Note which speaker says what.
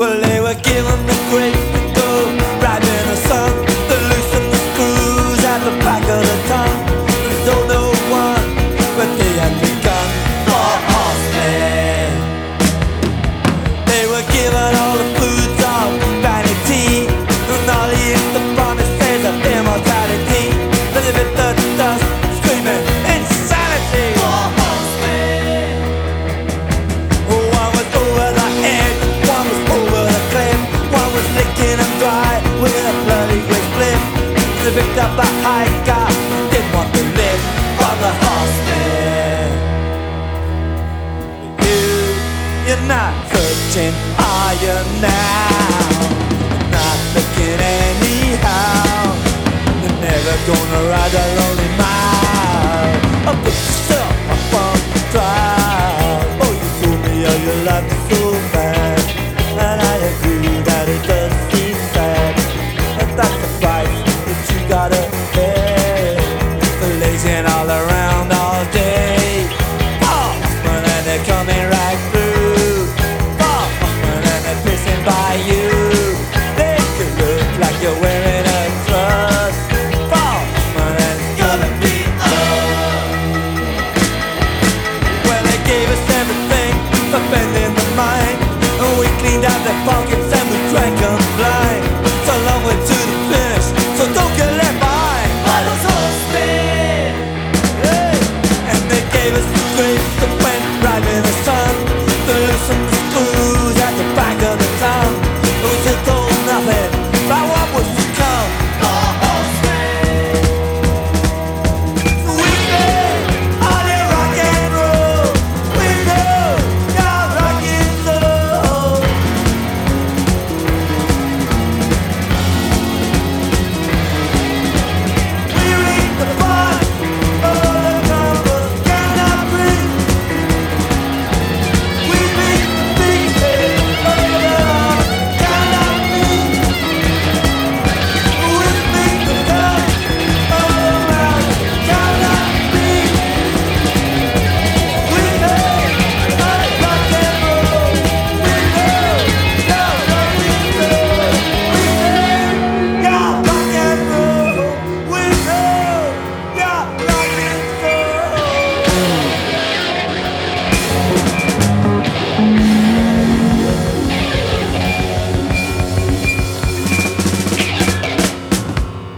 Speaker 1: Well, they were given the grapes to go right in the sun. They loosened the screws at the back of the tongue. They told no one, but they had begun. For horsemen, they were given all the foods of vanity and all the promises of immortality. But they bit the dust, screaming insanity. For horsemen, one was over the edge, one was over the cliff, one was licking them dry with a bloody great split. They picked up a hiker, didn't want to live. For the horsemen, you're not searching, are you now? Not looking anyhow. You're never gonna ride a lonely mile. Or put yourself up on trial. Oh, you told me how your life is so bad, and I agree that it does seem sad. And that's the price that you gotta pay for lazing all around all day. Oh, and they're coming right through. Oh, and they're pissing by you. They could look like you're wearing a dress. Oh, and it's gonna be up. Well, they gave us everything for bending the mind, and we cleaned out their pockets and we drank them blind. So long way to the finish, so don't get left behind by those horsemen. Hey. And they gave us the grape